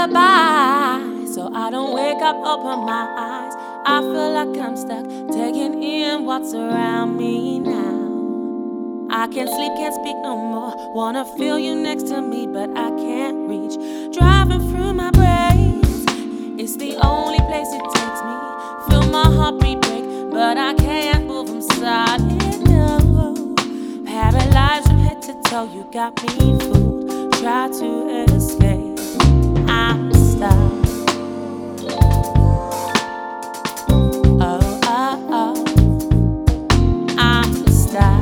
lullaby, so I don't wake up, open my eyes. I feel like I'm stuck, taking in what's around me now. I can't sleep, can't speak no more. Wanna feel you next to me, but I can't reach. Driving through my brains, it's the only place it takes me. Feel my heartbeat break, but I can't move, I'm solid. No. Paralyzed from head to toe, you got me fooled. Try to escape, I'm stuck. Oh, oh, oh, I'm stuck.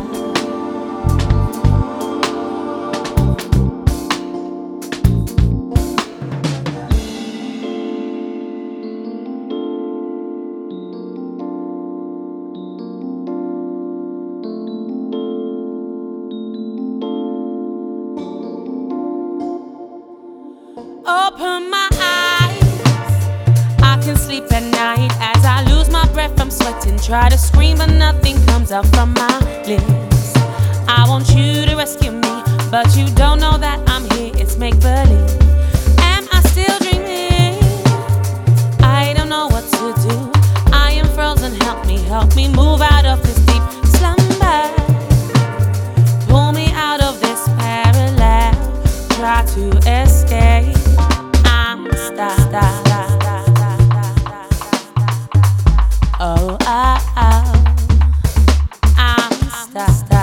Open my eyes, I can sleep at night as I lose my breath, I'm sweating. Try to scream but nothing comes out from my lips. I want you to rescue me, but you don't know that I'm here, it's make-believe. Am I still dreaming? I don't know what to do, I am frozen, help me move out of this deep slumber. Pull me out of this parallel, try to escape. Oh, oh, oh, I'm stuck.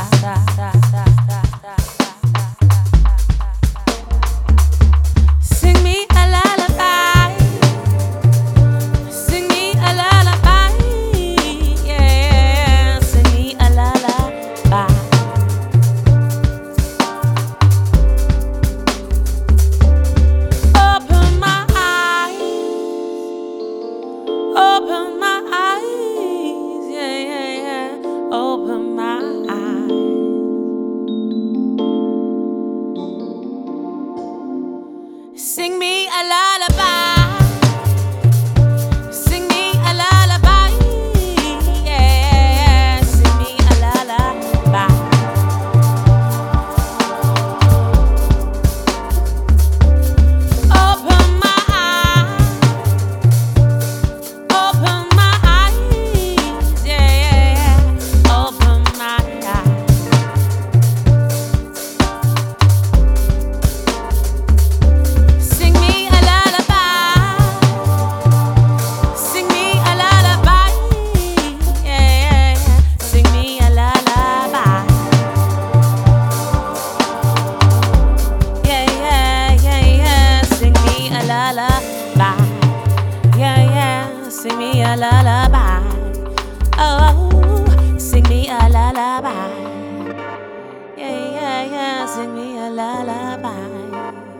Sing me a lullaby, sing me a lullaby, yeah, sing me a lullaby. Open my eyes, open my eyes, yeah, yeah, yeah. Open my eyes. Sing me a lullaby, sing me a lullaby, yeah, sing me a lullaby. Open my eyes, open my eyes, yeah, open my eyes. Sing me a lullaby, sing me a lullaby, yeah, sing me a lullaby. Yeah, yeah, yeah, yeah, sing me a lullaby. Yeah, yeah, sing me a lullaby. Oh, sing me a lullaby. Yeah, yeah, yeah, sing me a lullaby.